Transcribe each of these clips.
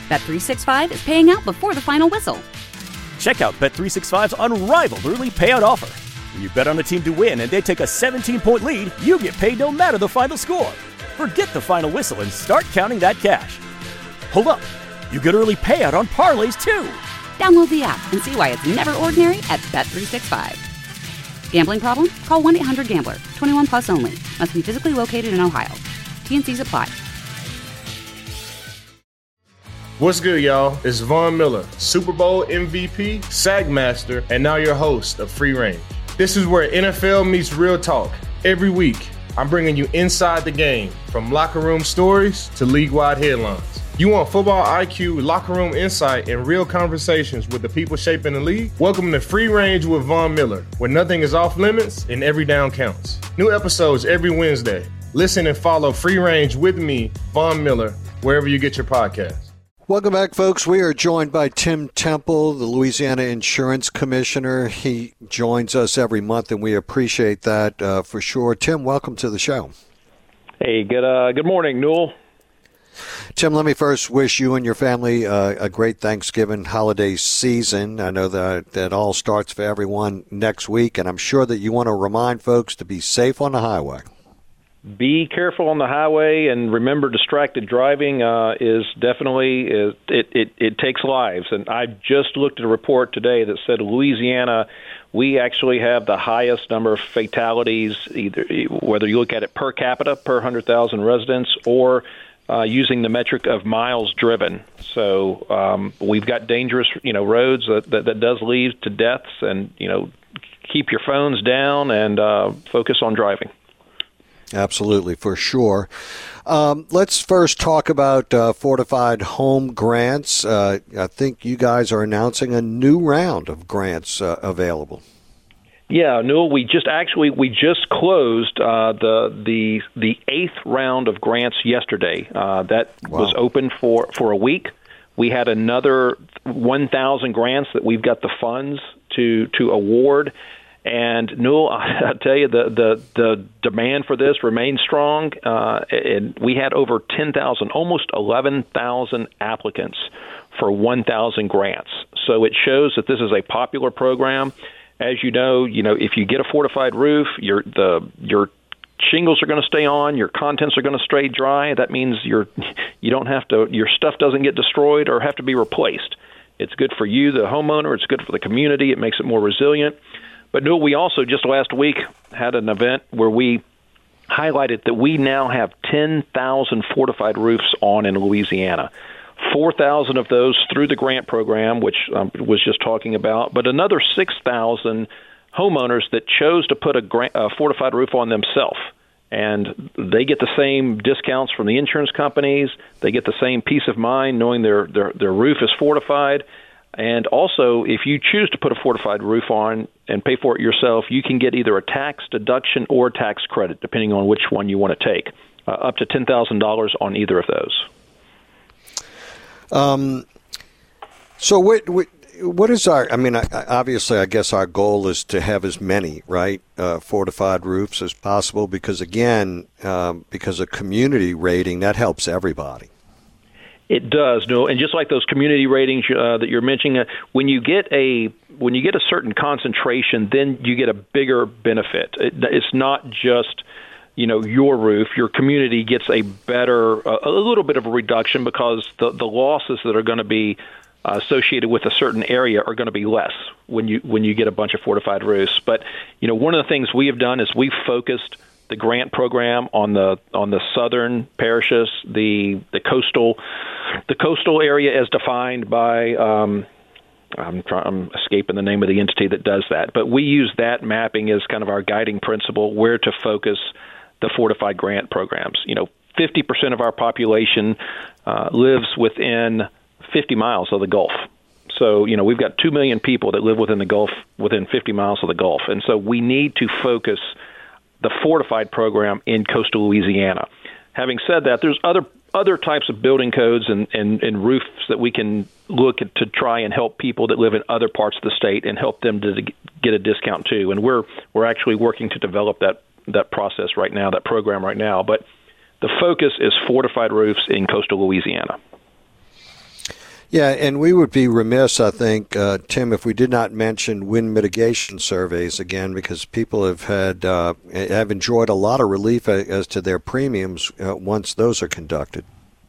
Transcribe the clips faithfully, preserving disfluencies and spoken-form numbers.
Bet three sixty-five is paying out before the final whistle. Check out Bet three sixty-five's unrivaled early payout offer. When you bet on a team to win and they take a seventeen-point lead, you get paid no matter the final score. Forget the final whistle and start counting that cash. Hold up. You get early payout on parlays, too. Download the app and see why it's never ordinary at Bet three sixty-five. Gambling problem? Call one eight hundred gambler. twenty-one plus only. Must be physically located in Ohio. T N Cs apply. What's good, y'all? It's Von Miller, Super Bowl M V P, Sack Master, and now your host of Free Range. This is where N F L meets real talk. Every week, I'm bringing you inside the game, from locker room stories to league-wide headlines. You want football I Q, locker room insight, and real conversations with the people shaping the league? Welcome to Free Range with Von Miller, where nothing is off limits and every down counts. New episodes every Wednesday. Listen and follow Free Range with me, Von Miller, wherever you get your podcasts. Welcome back, folks. We are joined by Tim Temple, the Louisiana Insurance Commissioner. He joins us every month, and we appreciate that uh, for sure. Tim, welcome to the show. Hey, good uh, good morning, Newell. Tim, let me first wish you and your family uh, a great Thanksgiving holiday season. I know that that all starts for everyone next week, and I'm sure that you want to remind folks to be safe on the highway. Be careful on the highway, and remember, distracted driving uh, is definitely is, it, it it takes lives. And I just looked at a report today that said Louisiana, we actually have the highest number of fatalities, either whether you look at it per capita, per one hundred thousand residents, or uh, using the metric of miles driven. So um, we've got dangerous, you know, roads that, that that does lead to deaths. And you know, keep your phones down and uh, focus on driving. Absolutely, for sure. Um, let's first talk about uh, Fortified Home Grants. Uh, I think you guys are announcing a new round of grants uh, available. Yeah, Newell, we just actually we just closed uh, the the the eighth round of grants yesterday. Uh, that wow. was open for, for a week. We had another one thousand grants that we've got the funds to to award. And Newell, I'll tell you, the, the, the demand for this remains strong. Uh, and we had over ten thousand, almost eleven thousand applicants for one thousand grants. So it shows that this is a popular program. As you know, you know, if you get a fortified roof, your the your shingles are going to stay on, your contents are going to stay dry. That means you're you don't have to your stuff doesn't get destroyed or have to be replaced. It's good for you, the homeowner. It's good for the community. It makes it more resilient. But no, we also just last week had an event where we highlighted that we now have ten thousand fortified roofs on in Louisiana. four thousand of those through the grant program, which I um, was just talking about, but another six thousand homeowners that chose to put a, grant, a fortified roof on themselves. And they get the same discounts from the insurance companies. They get the same peace of mind knowing their, their, their roof is fortified. And also, if you choose to put a fortified roof on and pay for it yourself, you can get either a tax deduction or tax credit, depending on which one you want to take, uh, up to ten thousand dollars on either of those. Um. So what, what, what is our, I mean, obviously, I guess our goal is to have as many, right, uh, fortified roofs as possible because, again, um, because of community rating, that helps everybody. It does, no, and just like those community ratings uh, that you're mentioning, uh, when you get a when you get a certain concentration, then you get a bigger benefit. It, it's not just you know your roof; your community gets a better, uh, a little bit of a reduction because the the losses that are going to be uh, associated with a certain area are going to be less when you when you get a bunch of fortified roofs. But you know, one of the things we have done is we've focused the grant program on the on the southern parishes, the the coastal the coastal area as defined by um, I'm, try, I'm escaping the name of the entity that does that, but we use that mapping as kind of our guiding principle where to focus the fortified grant programs. You know, fifty percent of our population uh, lives within fifty miles of the Gulf. So, you know, we've got two million people that live within the Gulf, within fifty miles of the Gulf, and so we need to focus the fortified program in coastal Louisiana. Having said that, there's other other types of building codes and, and, and roofs that we can look at to try and help people that live in other parts of the state and help them to get a discount too. And we're we're actually working to develop that that process right now, that program right now. But the focus is fortified roofs in coastal Louisiana. Yeah, and we would be remiss, I think, uh, Tim, if we did not mention wind mitigation surveys again, because people have had uh, have enjoyed a lot of relief as to their premiums uh, once those are conducted.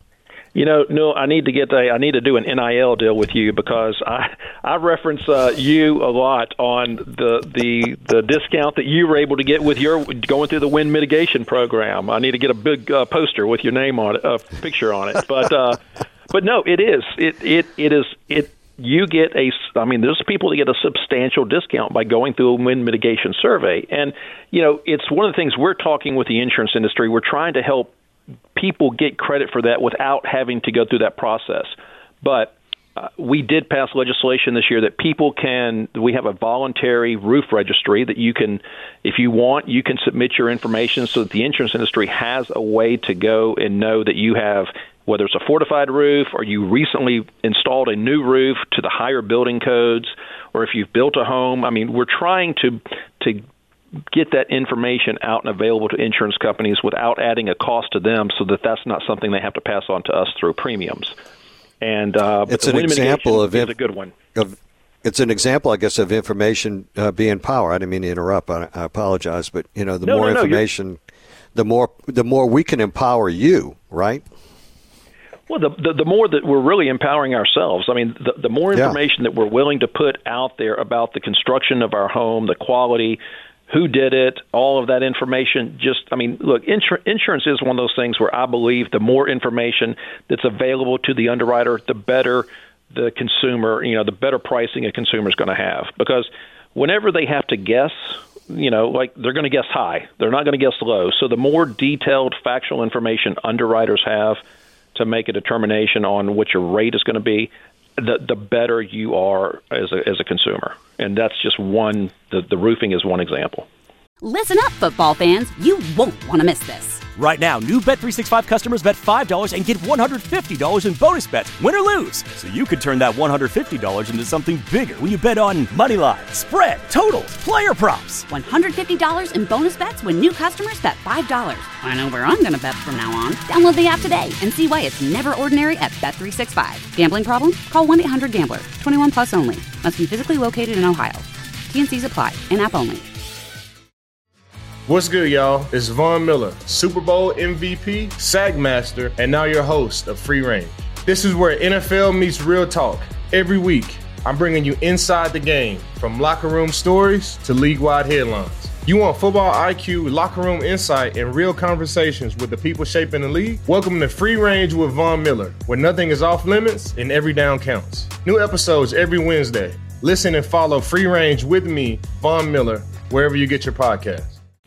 You know, no, I need to get a, I need to do an N I L deal with you because I I reference uh, you a lot on the the the discount that you were able to get with your going through the wind mitigation program. I need to get a big uh, poster with your name on it, a picture on it. But uh, but no, it is it it it is it. You get a, I mean, there's people that get a substantial discount by going through a wind mitigation survey. And, you know, it's one of the things we're talking with the insurance industry. We're trying to help people get credit for that without having to go through that process. But uh, we did pass legislation this year that people can, we have a voluntary roof registry that you can, if you want, you can submit your information so that the insurance industry has a way to go and know that you have, whether it's a fortified roof or you recently installed a new roof to the higher building codes, or if you've built a home. I mean, we're trying to to get that information out and available to insurance companies without adding a cost to them so that that's not something they have to pass on to us through premiums. And uh, it's an example of is a good one. Of, it's an example, I guess, of information uh, being power. I didn't mean to interrupt. I, I apologize, but you know, the no, more no, no, information, the more the more we can empower you, right? Well, the, the the more that we're really empowering ourselves. I mean, the, the more information yeah. that we're willing to put out there about the construction of our home, the quality, who did it, all of that information. Just, I mean, look, insur- insurance is one of those things where I believe the more information that's available to the underwriter, the better the consumer, you know, the better pricing a consumer is going to have. Because whenever they have to guess, you know, like they're going to guess high. They're not going to guess low. So the more detailed factual information underwriters have to make a determination on what your rate is going to be, the the better you are as a as a consumer. And that's just one, the, the roofing is one example. Listen up, football fans. You won't want to miss this. Right now, new Bet three sixty-five customers bet five dollars and get one hundred fifty dollars in bonus bets, win or lose. So you could turn that one hundred fifty dollars into something bigger when you bet on money line, spread, totals, player props. one hundred fifty dollars in bonus bets when new customers bet five dollars. I know where I'm going to bet from now on. Download the app today and see why it's never ordinary at Bet three sixty-five. Gambling problem? Call one eight hundred gambler. twenty-one plus only. Must be physically located in Ohio. T N Cs apply. In-app only. What's good, y'all? It's Von Miller, Super Bowl M V P, SAG Master, and now your host of Free Range. This is where N F L meets real talk. Every week, I'm bringing you inside the game, from locker room stories to league-wide headlines. You want football I Q, locker room insight, and real conversations with the people shaping the league? Welcome to Free Range with Von Miller, where nothing is off limits and every down counts. New episodes every Wednesday. Listen and follow Free Range with me, Von Miller, wherever you get your podcasts.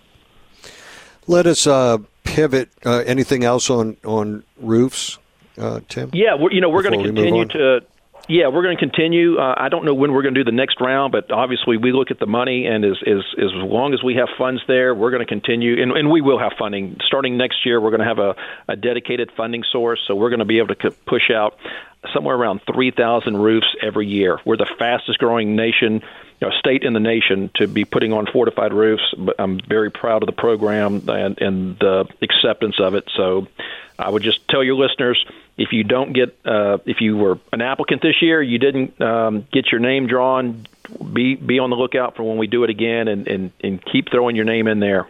Let us uh, pivot. Uh, anything else on, on roofs, uh, Tim? Yeah, we're, you know, we're going to continue to – yeah, we're going to continue. Uh, I don't know when we're going to do the next round, but obviously we look at the money, and as, as, as long as we have funds there, we're going to continue. And, and we will have funding. Starting next year, we're going to have a, a dedicated funding source, so we're going to be able to push out somewhere around three thousand roofs every year. We're the fastest-growing nation – You know, state in the nation to be putting on fortified roofs. But I'm very proud of the program and, and the acceptance of it. So I would just tell your listeners, if you don't get, uh, if you were an applicant this year, you didn't um, get your name drawn, be be on the lookout for when we do it again, and, and, and keep throwing your name in there.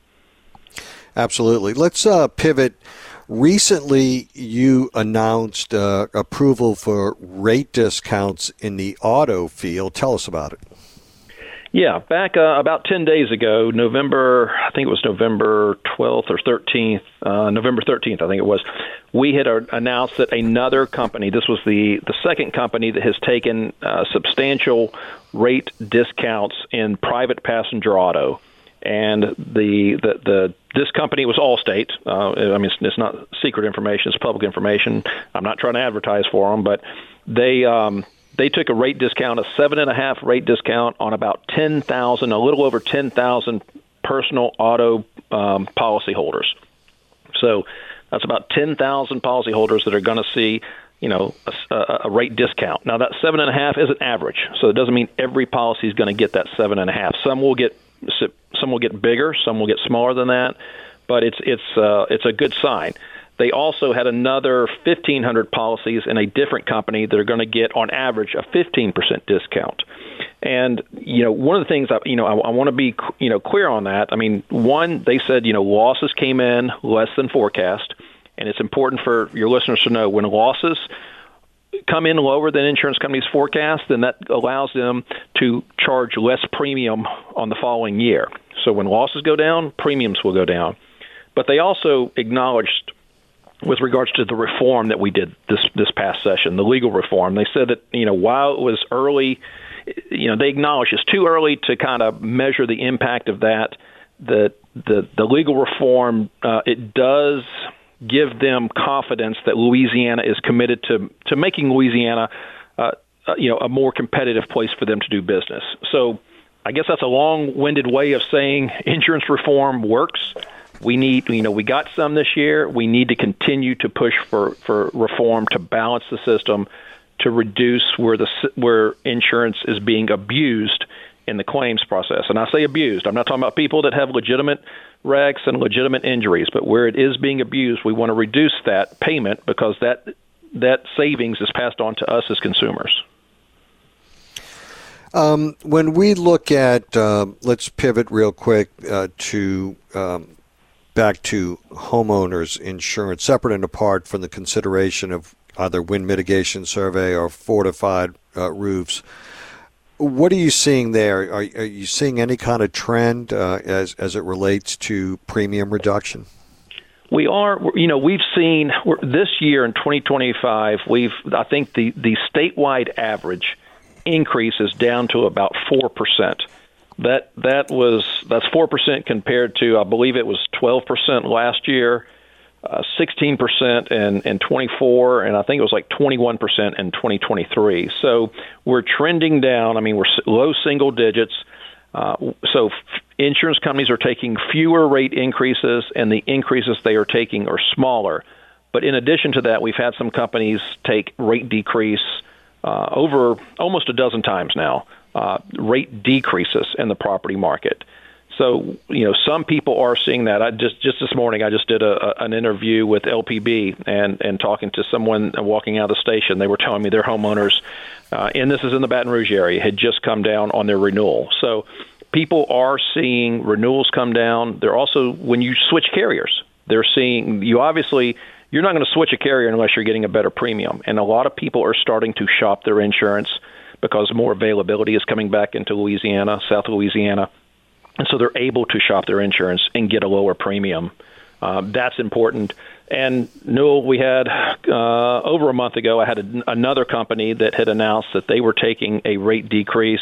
Absolutely. Let's uh, pivot. Recently, you announced uh, approval for rate discounts in the auto field. Tell us about it. Yeah, back uh, about ten days ago, November, I think it was November twelfth or thirteenth, uh, November thirteenth, I think it was, we had uh, announced that another company, this was the, the second company that has taken uh, substantial rate discounts in private passenger auto. And the, the the this company was Allstate. Uh, I mean, it's, it's not secret information; it's public information. I'm not trying to advertise for them, but they um, they took a rate discount, a seven and a half rate discount on about ten thousand, a little over ten thousand personal auto um, policyholders. So that's about ten thousand policyholders that are going to see, you know, a, a rate discount. Now that seven and a half is an average, so it doesn't mean every policy is going to get that seven and a half. Some will get Some will get bigger, some will get smaller than that, but it's it's uh, it's a good sign. they also had another fifteen hundred policies in a different company that are going to get, on average, a fifteen percent discount. And, you know, one of the things, I, you know, I, I want to be, you know, clear on that. I mean, one, they said, you know, losses came in less than forecast. And it's important for your listeners to know when losses come in lower than insurance companies forecast, then that allows them to charge less premium on the following year. So when losses go down, premiums will go down. But they also acknowledged, with regards to the reform that we did this this past session, the legal reform, they said that, you know, while it was early, you know, they acknowledge it's too early to kind of measure the impact of that. The the, the legal reform, uh, it does give them confidence that Louisiana is committed to to making Louisiana, uh, uh, you know, a more competitive place for them to do business. So I guess that's a long-winded way of saying insurance reform works. We need, you know, we got some this year. We need to continue to push for, for reform to balance the system, to reduce where the where insurance is being abused in the claims process. And I say abused. I'm not talking about people that have legitimate wrecks and legitimate injuries, but where it is being abused, we want to reduce that payment because that that savings is passed on to us as consumers. Um, when we look at, uh, let's pivot real quick uh, to um, back to homeowners insurance, separate and apart from the consideration of either wind mitigation survey or fortified uh, roofs. What are you seeing there? Are, are you seeing any kind of trend uh, as as it relates to premium reduction? We are, you know, we've seen this year in twenty twenty-five, we've, I think the, the statewide average increase is down to about four percent. That that was that's four percent compared to, I believe it was twelve percent last year, uh, sixteen percent in, in twenty-four, and I think it was like twenty-one percent in twenty twenty-three. So we're trending down. I mean, we're low single digits. Uh, so f- insurance companies are taking fewer rate increases, and the increases they are taking are smaller. But in addition to that, we've had some companies take rate decrease uh, over almost a dozen times now, uh, rate decreases in the property market. So, you know, some people are seeing that. I just just this morning, I just did a, a, an interview with L P B and, and talking to someone walking out of the station. They were telling me their homeowners, uh, and this is in the Baton Rouge area, had just come down on their renewal. So people are seeing renewals come down. They're also, when you switch carriers, they're seeing, you obviously, you're not going to switch a carrier unless you're getting a better premium. And a lot of people are starting to shop their insurance because more availability is coming back into Louisiana, South Louisiana. And so they're able to shop their insurance and get a lower premium. Uh, that's important. And Newell, we had uh, over a month ago, I had a, another company that had announced that they were taking a rate decrease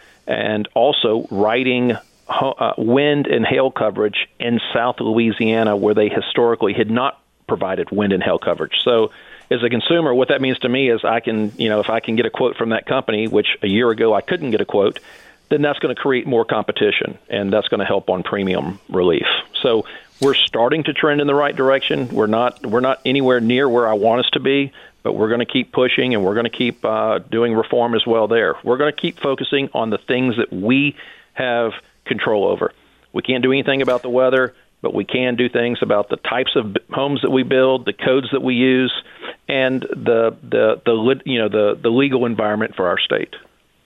and also writing uh, wind and hail coverage in South Louisiana where they historically had not provided wind and hail coverage. So as a consumer, what that means to me is I can, you know, if I can get a quote from that company, which a year ago I couldn't get a quote, then that's going to create more competition, and that's going to help on premium relief. So we're starting to trend in the right direction. We're not we're not anywhere near where I want us to be, but we're going to keep pushing, and we're going to keep uh, doing reform as well there. We're going to keep focusing on the things that we have control over. We can't do anything about the weather, but we can do things about the types of homes that we build, the codes that we use, and the the the you know the the legal environment for our state.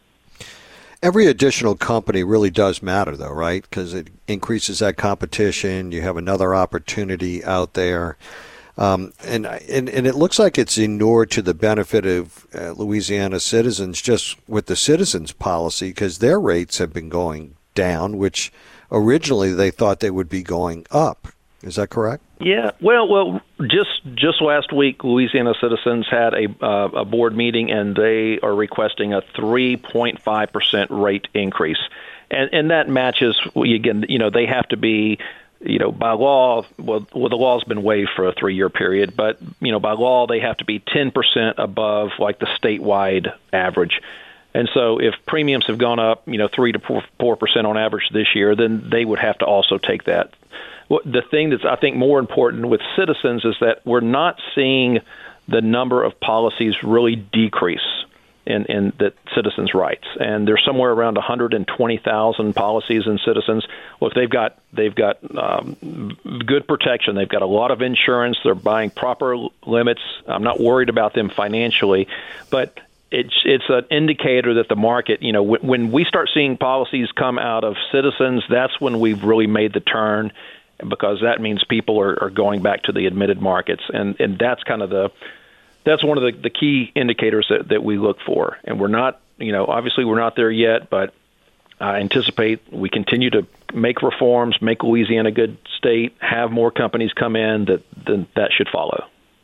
Every additional company really does matter, though, right? Because it increases that competition. You have another opportunity out there. Um, and, and and it looks like it's inured to the benefit of uh, Louisiana citizens just with the citizens policy because their rates have been going down, which originally they thought they would be going up. Is that correct? Yeah. Well, well, just just last week, Louisiana citizens had a uh, a board meeting, and they are requesting a three point five percent rate increase, and and that matches again. You know, they have to be, you know, by law. Well, well, the law's been waived for a three year period, but you know, by law, they have to be ten percent above like the statewide average. And so, if premiums have gone up, you know, three to four percent on average this year, then they would have to also take that. The thing that's, I think, more important with citizens is that we're not seeing the number of policies really decrease. in, in that Citizens writes, and there's somewhere around one hundred twenty thousand policies in Citizens. Look, they've got they've got um, good protection. They've got a lot of insurance. They're buying proper limits. I'm not worried about them financially, but it's it's an indicator that the market, you know, w- when we start seeing policies come out of Citizens, that's when we've really made the turn, because that means people are, are going back to the admitted markets, and and that's kind of the That's one of the, the key indicators that, that we look for. And we're not, you know, obviously we're not there yet, but I anticipate we continue to make reforms, make Louisiana a good state, have more companies come in, that then that should follow.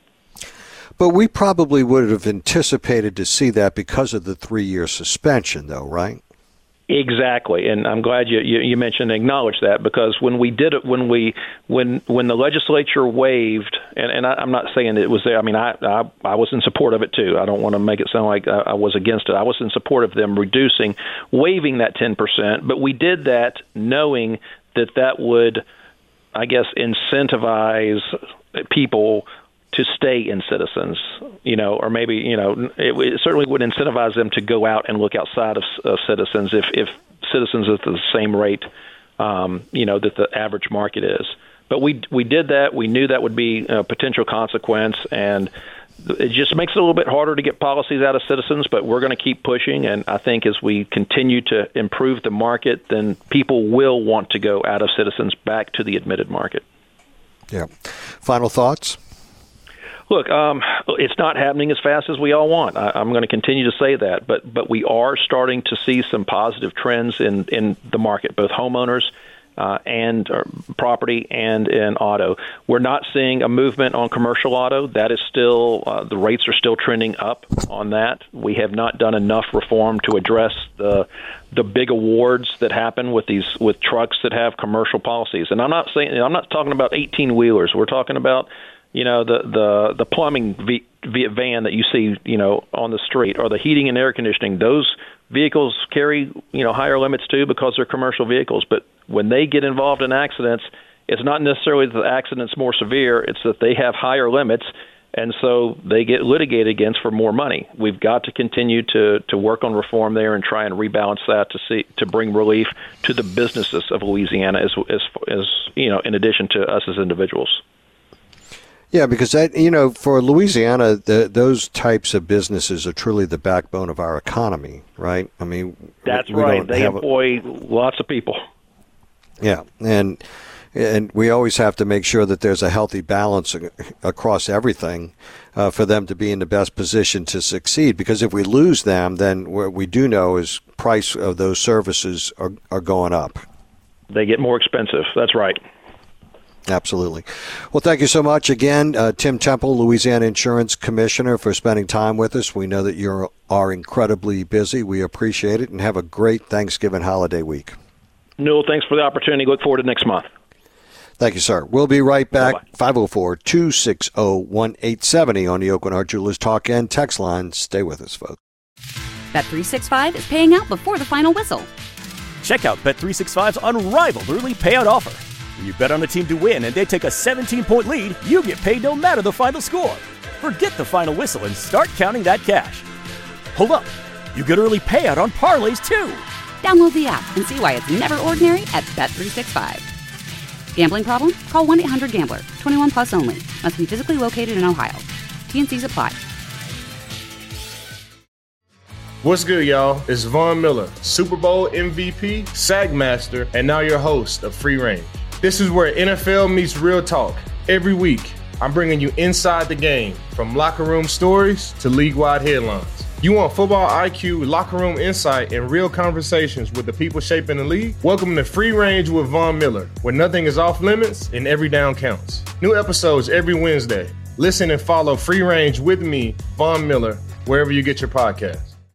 But we probably would have anticipated to see that because of the three-year suspension, though, right? Exactly, and I'm glad you, you, you mentioned and acknowledged that, because when we did it, when we when when the legislature waived, and, and I, I'm not saying it was there. I mean, I, I I was in support of it too. I don't want to make it sound like I, I was against it. I was in support of them reducing, waiving that ten percent. But we did that knowing that that would, I guess, incentivize people to stay in Citizens, you know, or maybe, you know, it, it certainly would incentivize them to go out and look outside of, of Citizens if, if Citizens is at the same rate, um, you know, that the average market is. But we we did that. We knew that would be a potential consequence, and it just makes it a little bit harder to get policies out of Citizens, but we're going to keep pushing. And I think as we continue to improve the market, then people will want to go out of Citizens back to the admitted market. Yeah. Final thoughts? Look, um, it's not happening as fast as we all want. I, I'm going to continue to say that, but but we are starting to see some positive trends in, in the market, both homeowners uh, and uh, property and in auto. We're not seeing a movement on commercial auto. That is still, uh, the rates are still trending up on that. We have not done enough reform to address the the big awards that happen with these with trucks that have commercial policies. And I'm not saying I'm not talking about eighteen wheelers. We're talking about, you know, the, the, the plumbing v, v, van that you see, you know, on the street, or the heating and air conditioning. Those vehicles carry, you know, higher limits too, because they're commercial vehicles. But when they get involved in accidents, it's not necessarily that the accident's more severe. It's that they have higher limits, and so they get litigated against for more money. We've got to continue to, to work on reform there and try and rebalance that to see to bring relief to the businesses of Louisiana, as as, as you know, in addition to us as individuals. Yeah, because that, you know, for Louisiana, the, those types of businesses are truly the backbone of our economy, right? I mean, that's we right. Don't they have employ a, lots of people. Yeah, and and we always have to make sure that there's a healthy balance across everything uh, for them to be in the best position to succeed. Because if we lose them, then what we do know is price of those services are, are going up. They get more expensive. That's right. Absolutely. Well, thank you so much again, uh, Tim Temple, Louisiana Insurance Commissioner, for spending time with us. We know that you are incredibly busy. We appreciate it, and have a great Thanksgiving holiday week. Newell, thanks for the opportunity. Look forward to next month. Thank you, sir. We'll be right back. five oh four, two six oh, one eight seven oh on the Oakland Heart Jewelers Talk and Text line. Stay with us, folks. Bet three sixty-five is paying out before the final whistle. Check out Bet three sixty-five's unrivaled early payout offer. When you bet on a team to win and they take a seventeen-point lead, you get paid no matter the final score. Forget the final whistle and start counting that cash. Hold up. You get early payout on parlays, too. Download the app and see why it's never ordinary at Bet three sixty-five. Gambling problem? Call one eight hundred gambler. twenty-one plus only. Must be physically located in Ohio. T N Cs apply. What's good, y'all? It's Von Miller, Super Bowl M V P, SAG Master, and now your host of Free Range. This is where N F L meets real talk. Every week, I'm bringing you inside the game, from locker room stories to league-wide headlines. You want football I Q, locker room insight, and real conversations with the people shaping the league? Welcome to Free Range with Von Miller, where nothing is off limits and every down counts. New episodes every Wednesday. Listen and follow Free Range with me, Von Miller, wherever you get your podcasts.